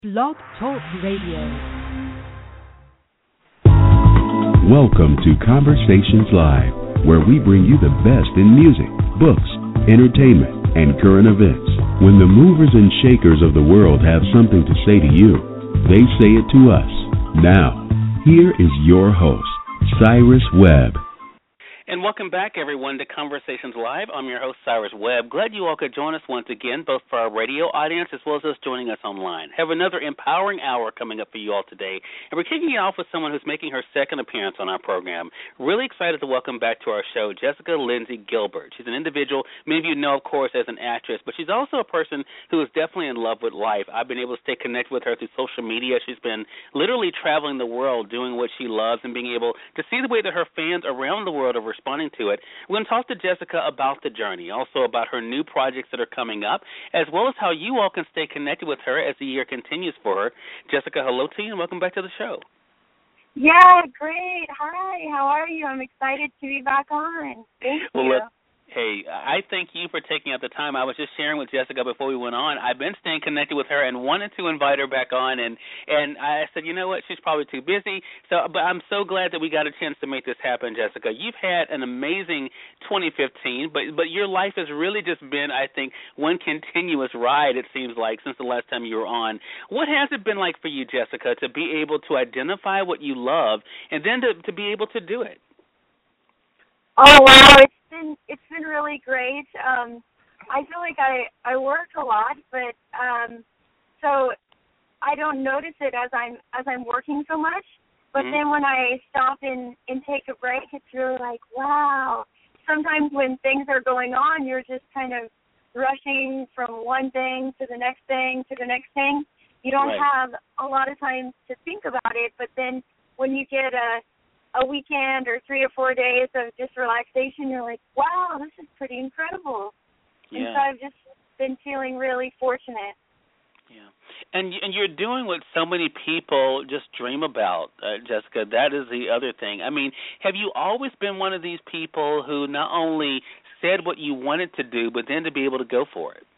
Blog Talk Radio. Welcome to Conversations Live, where we bring you the best in music, books, entertainment, and current events. When the movers and shakers of the world have something to say to you, they say it to us. Now, here is your host, Cyrus Webb. And welcome back, everyone, to Conversations Live. I'm your host, Cyrus Webb. Glad you all could join us once again, both for our radio audience as well as us joining us online. Have another empowering hour coming up for you all today. And we're kicking it off with someone who's making her second appearance on our program. Really excited to welcome back to our show Jessica Lindsay Gilbert. She's an individual many of you know, of course, as an actress, but she's also a person who is definitely in love with life. I've been able to stay connected with her through social media. She's been literally traveling the world doing what she loves and being able to see the way that her fans around the world are responding to it. We're going to talk to Jessica about the journey, also about her new projects that are coming up, as well as how you all can stay connected with her as the year continues for her. Jessica, hello to you, and welcome back to the show. Yeah, great. Hi, how are you? I'm excited to be back on. Thank you. Hey, I thank you for taking out the time. I was just sharing with Jessica before we went on. I've been staying connected with her and wanted to invite her back on, and I said, you know what, she's probably too busy. But I'm so glad that we got a chance to make this happen, Jessica. You've had an amazing 2015, but your life has really just been, I think, one continuous ride, it seems like, since the last time you were on. What has it been like for you, Jessica, to be able to identify what you love and then to be able to do it? Oh wow, it's been really great. I feel like I work a lot, but so I don't notice it as I'm working so much. But then when I stop and take a break, it's really like, wow. Sometimes when things are going on, you're just kind of rushing from one thing to the next thing to the next thing. You don't have a lot of time to think about it. But then when you get a weekend or 3 or 4 days of just relaxation, you're like, wow, this is pretty incredible. Yeah. And so I've just been feeling really fortunate. Yeah. And you're doing what so many people just dream about, Jessica. That is the other thing. I mean, have you always been one of these people who not only said what you wanted to do, but then to be able to go for it?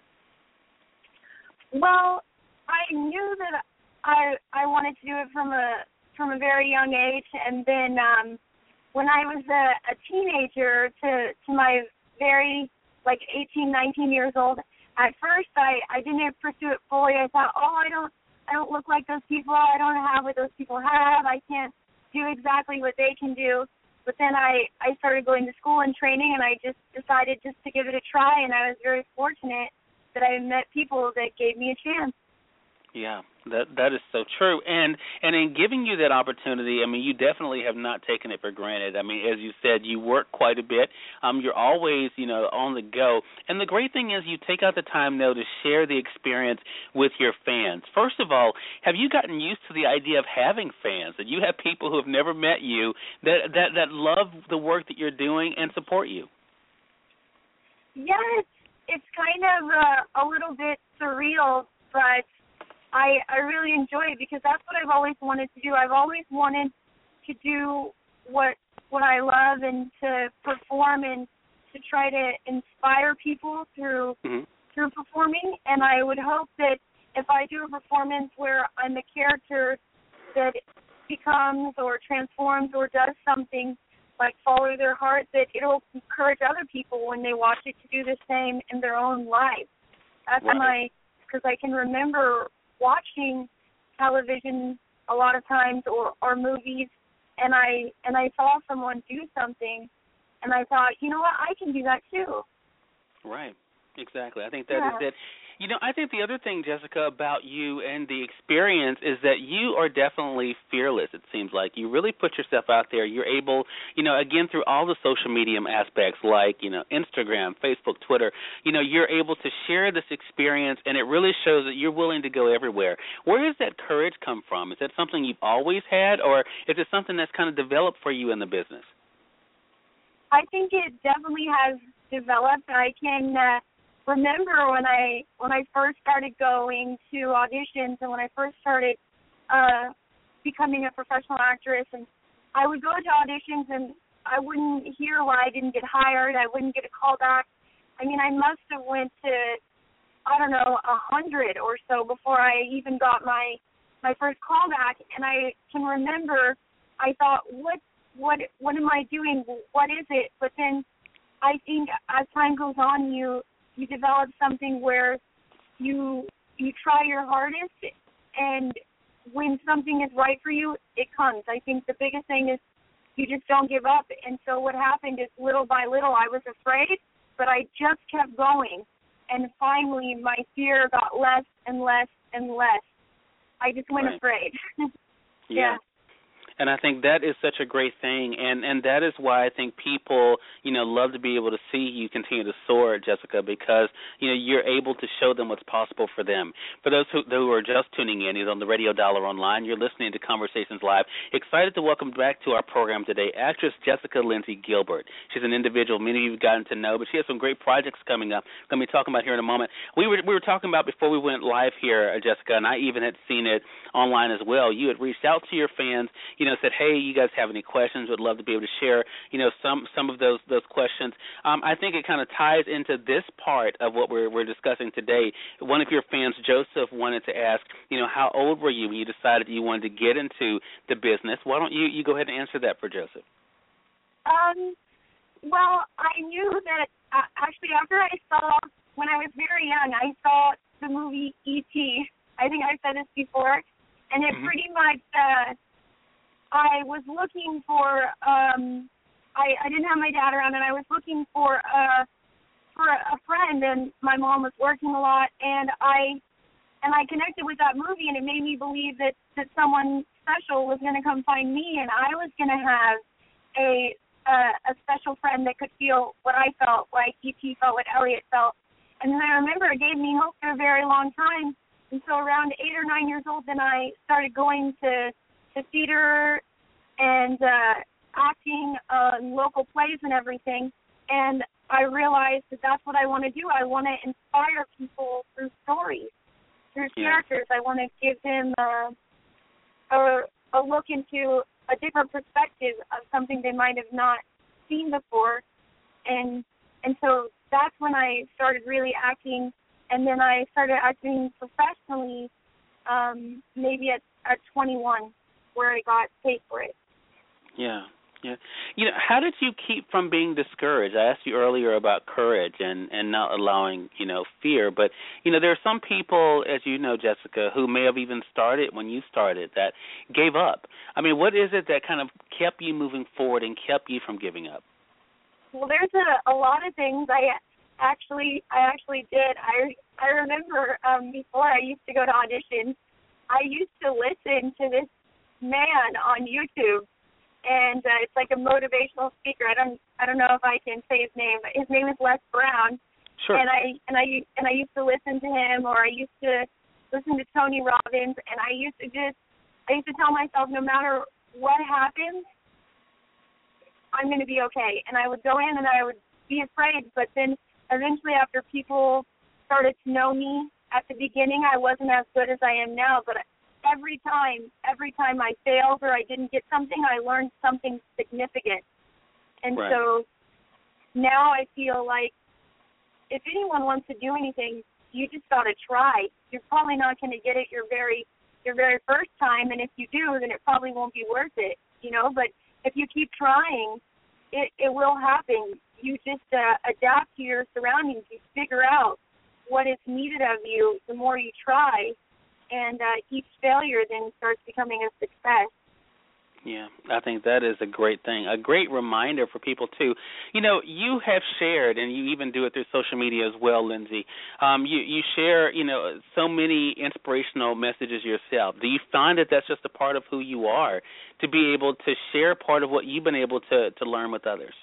Well, I knew that I wanted to do it from a very young age, and then when I was a teenager to my very, 18, 19 years old, at first I didn't pursue it fully. I thought, I don't look like those people. I don't have what those people have. I can't do exactly what they can do. But then I started going to school and training, and I just decided just to give it a try, and I was very fortunate that I met people that gave me a chance. Yeah, that is so true. And in giving you that opportunity, I mean, you definitely have not taken it for granted. I mean, as you said, you work quite a bit. You're always, on the go. And the great thing is you take out the time, though, to share the experience with your fans. First of all, have you gotten used to the idea of having fans, that you have people who have never met you that love the work that you're doing and support you? Yeah, it's kind of a little bit surreal, but I really enjoy it because that's what I've always wanted to do. I've always wanted to do what I love and to perform and to try to inspire people through performing. And I would hope that if I do a performance where I'm a character that becomes or transforms or does something like follow their heart, that it'll encourage other people when they watch it to do the same in their own life. That's because I can remember watching television a lot of times or movies, and I saw someone do something, and I thought, you know what, I can do that too. Right, exactly. I think that is it. I think the other thing, Jessica, about you and the experience is that you are definitely fearless, it seems like. You really put yourself out there. You're able, again, through all the social media aspects like, Instagram, Facebook, Twitter, you're able to share this experience, and it really shows that you're willing to go everywhere. Where does that courage come from? Is that something you've always had, or is it something that's kind of developed for you in the business? I think it definitely has developed. I can remember when I first started going to auditions and when I first started becoming a professional actress, and I would go to auditions and I wouldn't hear why I didn't get hired. I wouldn't get a call back. I mean, I must have went to I don't know, 100 or so before I even got my first call back. And I can remember I thought, what am I doing? What is it? But then I think as time goes on, you develop something where you try your hardest, and when something is right for you, it comes. I think the biggest thing is you just don't give up. And so what happened is, little by little, I was afraid, but I just kept going. And finally, my fear got less and less and less. I just went afraid. Yeah. And I think that is such a great thing, and that is why I think people, love to be able to see you continue to soar, Jessica, because, you're able to show them what's possible for them. For those who are just tuning in, either on the Radio Dial or online, you're listening to Conversations Live. Excited to welcome back to our program today actress Jessica Lindsay Gilbert. She's an individual many of you have gotten to know, but she has some great projects coming up. We're going to be talking about here in a moment. We were talking about before we went live here, Jessica, and I even had seen it online as well. You had reached out to your fans, said, hey, you guys have any questions? Would love to be able to share, some of those questions. I think it kind of ties into this part of what we're discussing today. One of your fans, Joseph, wanted to ask, how old were you when you decided you wanted to get into the business? Why don't you go ahead and answer that for Joseph? Well, I knew that actually after when I was very young, I saw the movie E.T. I think I've said this before, and it pretty much I was looking for I didn't have my dad around, and I was looking for a friend, and my mom was working a lot, and I connected with that movie, and it made me believe that someone special was going to come find me, and I was going to have a special friend that could feel what I felt, like E.T. felt, what Elliot felt. And then I remember it gave me hope for a very long time. And so around 8 or 9 years old, then I started going to theater and acting local plays and everything. And I realized that that's what I want to do. I want to inspire people through stories, through characters. I want to give them a look into a different perspective of something they might have not seen before. And so that's when I started really acting. And then I started acting professionally maybe at 21, where I got paid for it. Yeah. How did you keep from being discouraged? I asked you earlier about courage and not allowing, fear. But, there are some people, as you know, Jessica, who may have even started when you started that gave up. I mean, what is it that kind of kept you moving forward and kept you from giving up? Well, there's a lot of things I actually did. I remember before I used to go to auditions, I used to listen to this man on YouTube, and it's like a motivational speaker. I don't know if I can say his name, but his name is Les Brown. Sure. And I used to listen to him, or I used to listen to Tony Robbins, and I used to tell myself, no matter what happens, I'm going to be okay. And I would go in and I would be afraid, but then eventually after people started to know me, at the beginning I wasn't as good as I am now, but every time I failed or I didn't get something, I learned something significant. And so now I feel like if anyone wants to do anything, you just got to try. You're probably not going to get it your very first time, and if you do, then it probably won't be worth it, but if you keep trying, it will happen. You just adapt to your surroundings. You figure out what is needed of you the more you try, and each failure then starts becoming a success. Yeah, I think that is a great thing, a great reminder for people, too. You have shared, and you even do it through social media as well, Lindsay. You share, so many inspirational messages yourself. Do you find that that's just a part of who you are, to be able to share part of what you've been able to learn with others?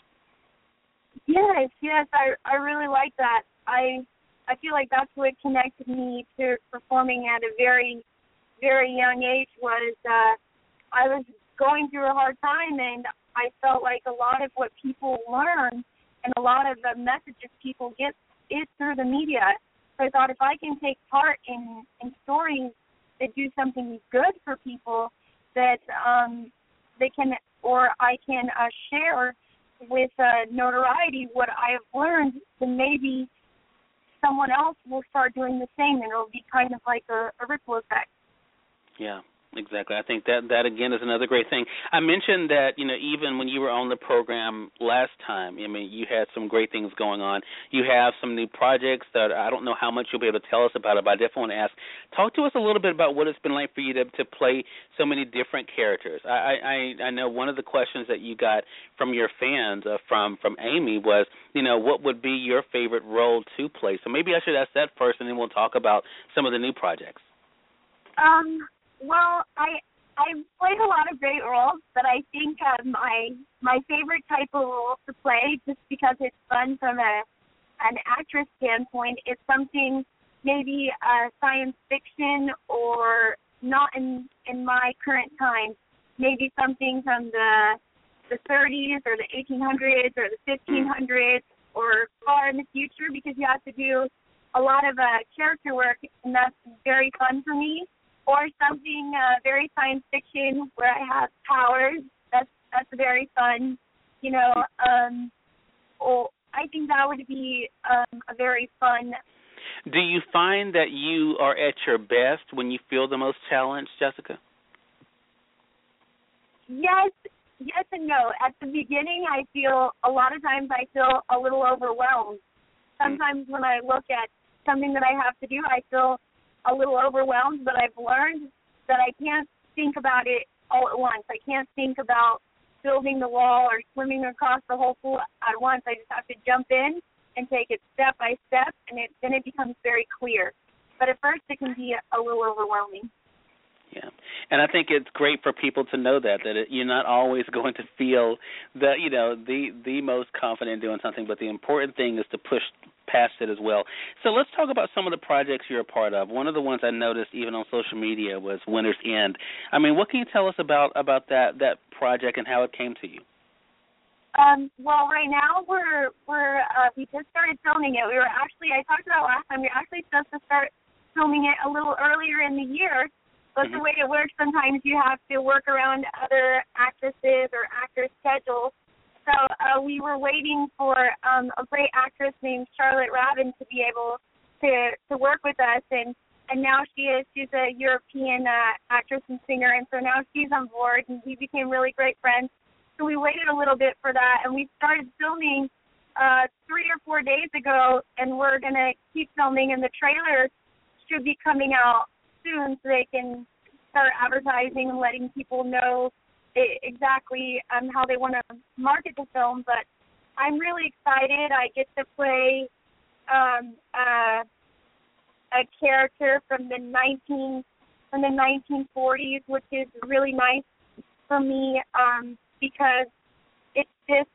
Yes, I really like that. I feel like that's what connected me to performing at a very, very young age was I was going through a hard time, and I felt like a lot of what people learn and a lot of the messages people get is through the media. So I thought if I can take part in stories that do something good for people, that they can, or I can share with notoriety what I have learned, then maybe someone else will start doing the same, and it'll be kind of like a ripple effect. Yeah. Exactly. I think that again is another great thing. I mentioned that, even when you were on the program last time, you had some great things going on. You have some new projects that I don't know how much you'll be able to tell us about it, but I definitely want to ask. Talk to us a little bit about what it's been like for you to play so many different characters. I know one of the questions that you got from your fans, from Amy, was, what would be your favorite role to play? So maybe I should ask that first, and then we'll talk about some of the new projects. Well, I've played a lot of great roles, but I think my favorite type of role to play, just because it's fun from an actress standpoint, is something maybe science fiction or not in my current time. Maybe something from the 30s or the 1800s or the 1500s or far in the future, because you have to do a lot of character work, and that's very fun for me. Or something very science fiction where I have powers. That's very fun, Or I think that would be a very fun. Do you find that you are at your best when you feel the most challenged, Jessica? Yes and no. At the beginning, a lot of times I feel a little overwhelmed. Sometimes when I look at something that I have to do, I feel a little overwhelmed, but I've learned that I can't think about it all at once. I can't think about building the wall or swimming across the whole pool at once. I just have to jump in and take it step by step, and then it becomes very clear. But at first it can be a little overwhelming. Yeah, and I think it's great for people to know that you're not always going to feel the most confident doing something, but the important thing is to push past it as well. So let's talk about some of the projects you're a part of. One of the ones I noticed even on social media was Winter's End. What can you tell us about that project and how it came to you? Well, right now we just started filming it. I talked about last time, we were actually supposed to start filming it a little earlier in the year. But the way it works, sometimes you have to work around other actresses or actors' schedules. So we were waiting for a great actress named Charlotte Raven to be able to work with us, and now she's a European actress and singer, and so now she's on board, and we became really great friends. So we waited a little bit for that, and we started filming 3 or 4 days ago, and we're going to keep filming, and the trailer should be coming out soon so they can start advertising and letting people know exactly how they want to market the film. But I'm really excited. I get to play a character from the 1940s, which is really nice for me because it's just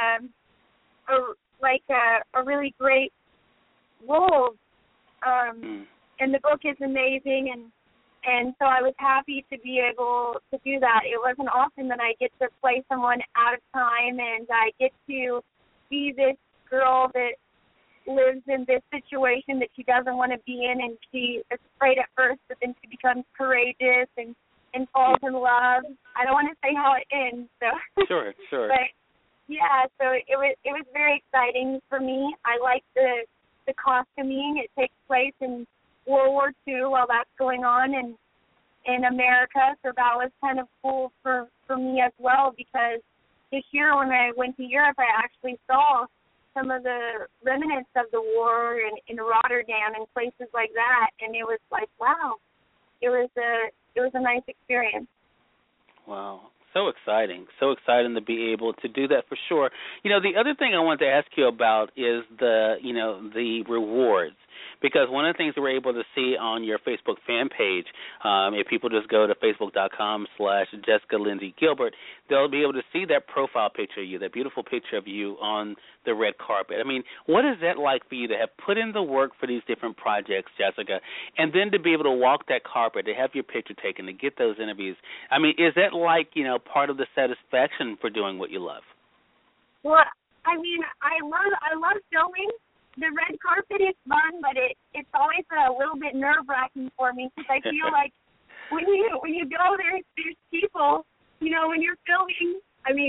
a really great role. And the book is amazing, and so I was happy to be able to do that. It wasn't often that I get to play someone out of time, and I get to be this girl that lives in this situation that she doesn't want to be in, and she is afraid at first, but then she becomes courageous and falls in love. I don't want to say how it ends, so Sure. But yeah, so it was very exciting for me. I like the costuming. It takes place in World War II while that's going on in America, so that was kind of cool for me as well, because this year when I went to Europe, I actually saw some of the remnants of the war in Rotterdam and places like that, and it was like, wow, it was a nice experience. Wow. So exciting to be able to do that for sure. The other thing I wanted to ask you about is the rewards. Because one of the things that we're able to see on your Facebook fan page, if people just go to facebook.com/Jessica Lindsay Gilbert, they'll be able to see that profile picture of you, that beautiful picture of you on the red carpet. What is that like for you to have put in the work for these different projects, Jessica, and then to be able to walk that carpet, to have your picture taken, to get those interviews? Is that like, part of the satisfaction for doing what you love? Well, I love filming. The red carpet is fun, but it's always a little bit nerve-wracking for me, because I feel like when you go there's people, when you're filming,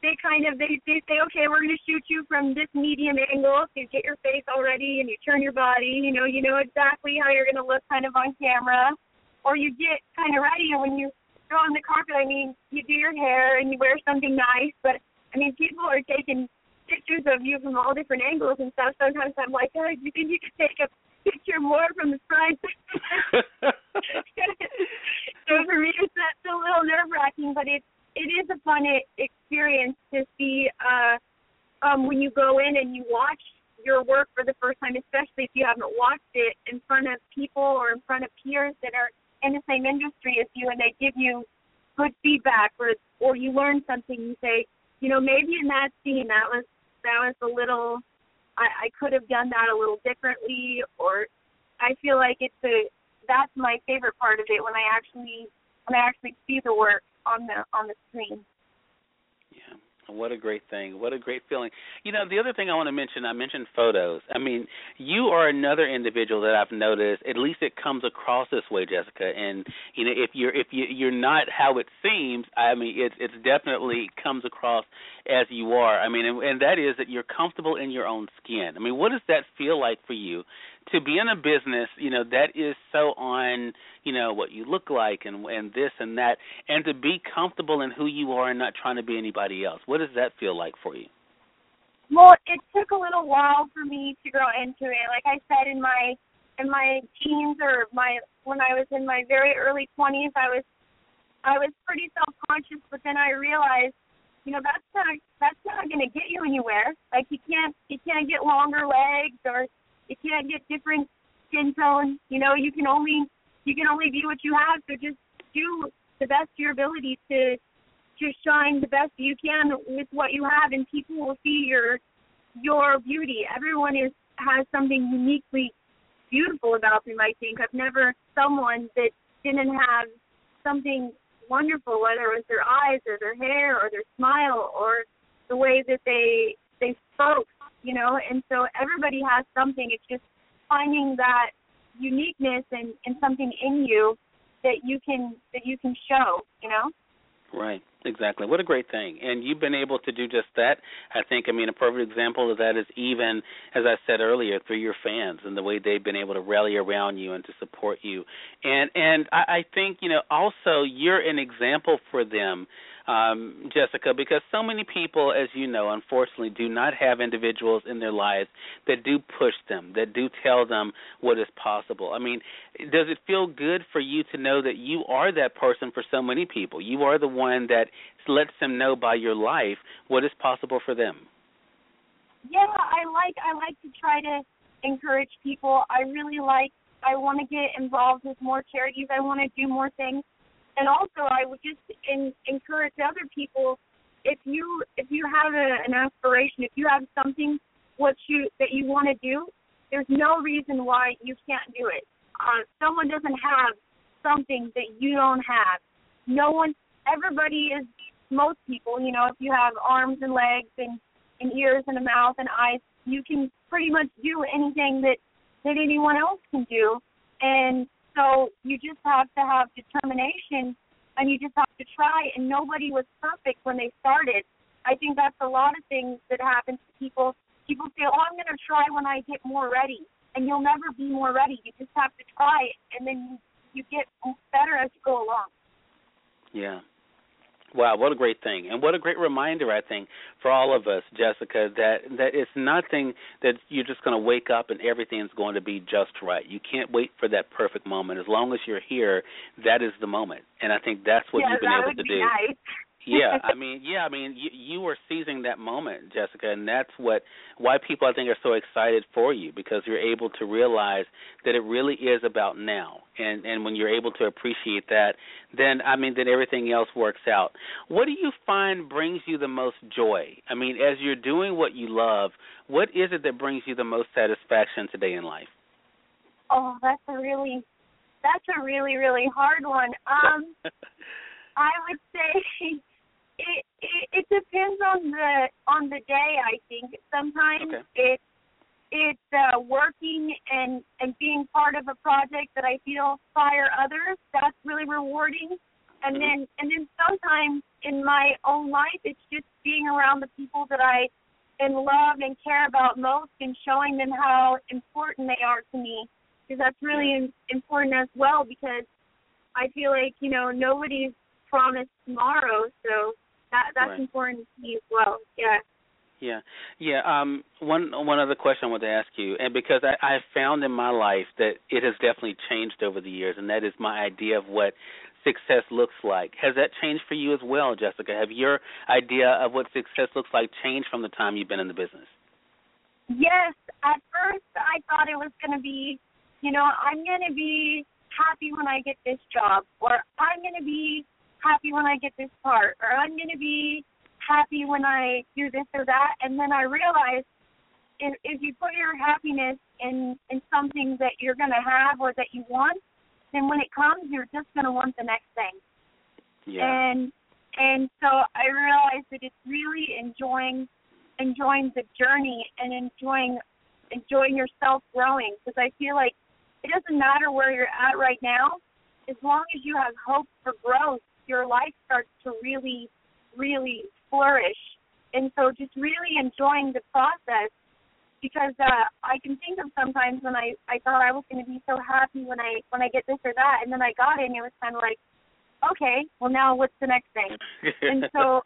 they say, okay, we're going to shoot you from this medium angle. So you get your face all ready and you turn your body. You know exactly how you're going to look kind of on camera. Or you get kind of ready, and when you go on the carpet, I mean, you do your hair and you wear something nice. But, I mean, people are taking pictures of you from all different angles and stuff. Sometimes I'm like, oh, do you think you could take a picture more from the front? So for me, that's a little nerve-wracking, but it is a fun experience to see when you go in and you watch your work for the first time, especially if you haven't watched it in front of people or in front of peers that are in the same industry as you, and they give you good feedback, or you learn something. You say, maybe in that scene that was a little, I could have done that a little differently, or I feel like that's my favorite part of it when I actually see the work on the screen. Yeah. What a great thing. What a great feeling. The other thing I want to mention, I mentioned photos. I mean, you are another individual that I've noticed, at least it comes across this way, Jessica. And, if you're not how it seems, I mean, it's definitely comes across as you are. I mean, and that is that you're comfortable in your own skin. I mean, what does that feel like for you to be in a business, that is so on, what you look like and this and that, and to be comfortable in who you are and not trying to be anybody else? What does that feel like for you? Well, it took a little while for me to grow into it. Like I said, in my teens or when I was in my very early 20s, I was pretty self-conscious, but then I realized, that's not going to get you anywhere. Like you can't get longer legs, or you can't get different skin tones. You can only be what you have. So just do the best of your ability to shine the best you can with what you have, and people will see your beauty. Everyone has something uniquely beautiful about them. I think I've never someone that didn't have something wonderful, whether it was their eyes or their hair or their smile or the way that they spoke. And so everybody has something. It's just finding that uniqueness and something in you that you can show, Right, exactly. What a great thing. And you've been able to do just that. I think, a perfect example of that is even, as I said earlier, through your fans and the way they've been able to rally around you and to support you. And I think, also you're an example for them, Jessica, because so many people, as you know, unfortunately do not have individuals in their lives that do push them, that do tell them what is possible. I mean, does it feel good for you to know that you are that person for so many people? You are the one that lets them know by your life what is possible for them. Yeah, I like to try to encourage people. I want to get involved with more charities. I want to do more things. And also, I would just encourage other people, if you have an aspiration, if you have something that you want to do, there's no reason why you can't do it. Someone doesn't have something that you don't have. Everybody is, most people, if you have arms and legs and ears and a mouth and eyes, you can pretty much do anything that anyone else can do. And so you just have to have determination, and you just have to try, and nobody was perfect when they started. I think that's a lot of things that happen to people. People say, oh, I'm going to try when I get more ready, and you'll never be more ready. You just have to try it, and then you get better as you go along. Yeah. Wow, what a great thing. And what a great reminder, I think, for all of us, Jessica, that it's nothing that you're just going to wake up and everything's going to be just right. You can't wait for that perfect moment. As long as you're here, that is the moment. And I think that's what you've been able to do. Nice. Yeah, you were seizing that moment, Jessica, and that's why people, I think, are so excited for you, because you're able to realize that it really is about now. And when you're able to appreciate that, then everything else works out. What do you find brings you the most joy? I mean, as you're doing what you love, what is it that brings you the most satisfaction today in life? Oh, that's a really, really hard one. I would say it depends on the day. I think sometimes it's working and being part of a project that I feel inspire others. That's really rewarding. And then sometimes in my own life, it's just being around the people that I love and care about most and showing them how important they are to me, because that's really important as well, because I feel like, nobody's promised tomorrow, so that's important to me as well. One other question I want to ask you, and because I found in my life that it has definitely changed over the years, and that is my idea of what success looks like. Has that changed for you as well, Jessica? Have your idea of what success looks like changed from the time you've been in the business? Yes. At first, I thought it was going to be, I'm going to be happy when I get this job, or I'm going to be happy when I get this part, or I'm going to be happy when I do this or that. And then I realized if you put your happiness in something that you're going to have or that you want, then when it comes, you're just going to want the next thing. Yeah. And so I realized that it's really enjoying the journey and enjoying yourself growing, because I feel like it doesn't matter where you're at right now. As long as you have hope for growth, your life starts to really, really flourish. And so just really enjoying the process, because I can think of sometimes when I thought I was going to be so happy when I get this or that, and then I got it, and it was kind of like, okay, well, now what's the next thing? And so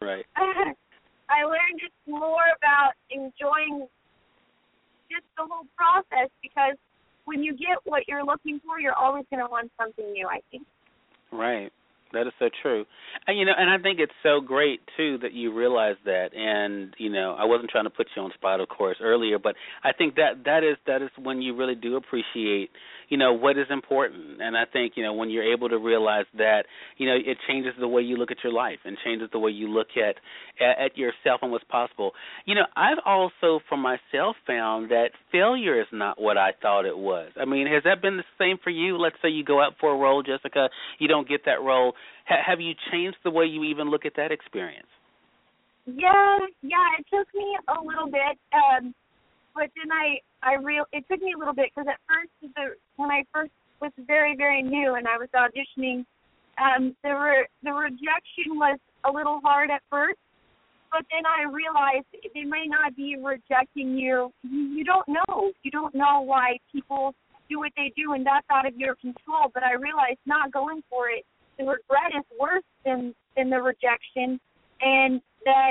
I learned just more about enjoying just the whole process, because when you get what you're looking for, you're always going to want something new, I think. Right. That is so true. And, and I think it's so great, too, that you realize that. And, I wasn't trying to put you on spot, of course, earlier, but I think that is when you really do appreciate, what is important. And I think, when you're able to realize that, it changes the way you look at your life and changes the way you look at yourself and what's possible. I've also, for myself, found that failure is not what I thought it was. I mean, has that been the same for you? Let's say you go out for a role, Jessica, you don't get that role. Have you changed the way you even look at that experience? Yeah, it took me a little bit, but then it took me a little bit, because at first, when I first was very, very new and I was auditioning, the rejection was a little hard at first, but then I realized they may not be rejecting you. You don't know. You don't know why people do what they do, and that's out of your control. But I realized not going for it, the regret is worse than the rejection, and that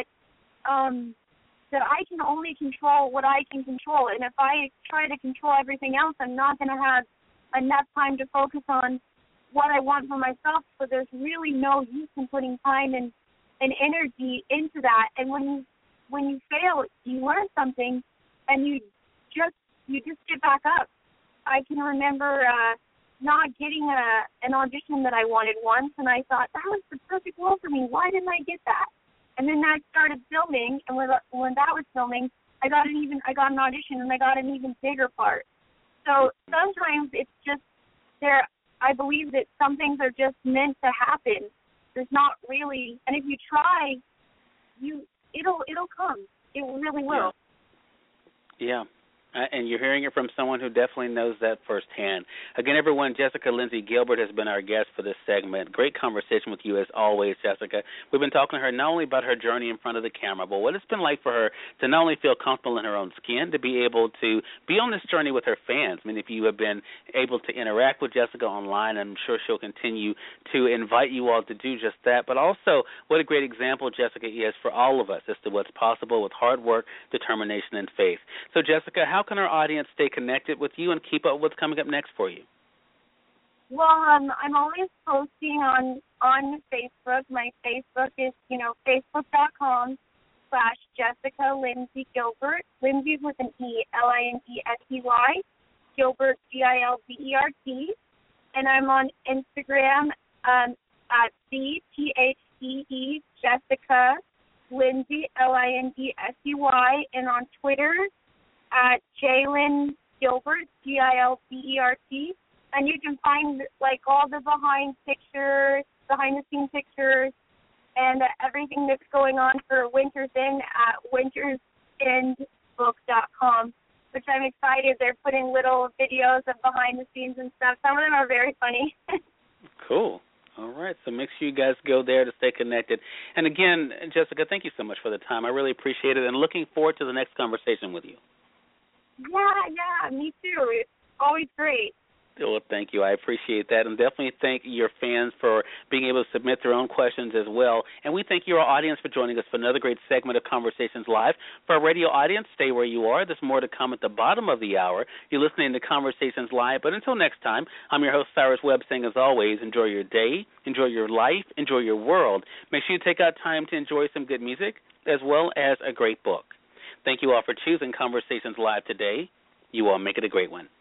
I can only control what I can control. And if I try to control everything else, I'm not going to have enough time to focus on what I want for myself. So there's really no use in putting time and energy into that. And when you fail, you learn something, and you just get back up. I can remember not getting an audition that I wanted once, and I thought, that was the perfect role for me. Why didn't I get that? And then I started filming, and when that was filming, I got an audition, and I got an even bigger part. So sometimes it's just I believe that some things are just meant to happen. There's not really, and if you try, it'll come. It really will. Yeah. And you're hearing it from someone who definitely knows that firsthand. Again, everyone, Jessica Lindsay Gilbert has been our guest for this segment. Great conversation with you, as always, Jessica. We've been talking to her not only about her journey in front of the camera, but what it's been like for her to not only feel comfortable in her own skin, to be able to be on this journey with her fans. Many of you have been able to interact with Jessica online, and I'm sure she'll continue to invite you all to do just that. But also, what a great example Jessica is for all of us as to what's possible with hard work, determination, and faith. So, Jessica, how can our audience stay connected with you and keep up with what's coming up next for you? Well, I'm always posting on Facebook. My Facebook is, facebook.com/Jessica Lindsay Gilbert. Lindsay with an E, Lindsey, Gilbert, Gilbert. And I'm on Instagram at CTHCE Jessica Lindsay, Lindsey, and on Twitter at Jalen Gilbert, Gilbert. And you can find all the behind the scenes pictures, and everything that's going on for Winter's End at wintersendbook.com, which I'm excited. They're putting little videos of behind the scenes and stuff. Some of them are very funny. Cool. All right, so make sure you guys go there to stay connected. And again, Jessica, thank you so much for the time. I really appreciate it, and looking forward to the next conversation with you. Yeah, me too. It's always great. Well, thank you. I appreciate that, and definitely thank your fans for being able to submit their own questions as well. And we thank your audience for joining us for another great segment of Conversations Live. For our radio audience, stay where you are. There's more to come at the bottom of the hour. You're listening to Conversations Live. But until next time, I'm your host, Cyrus Webb, saying as always, enjoy your day, enjoy your life, enjoy your world. Make sure you take out time to enjoy some good music as well as a great book. Thank you all for choosing Conversations Live today. You all make it a great one.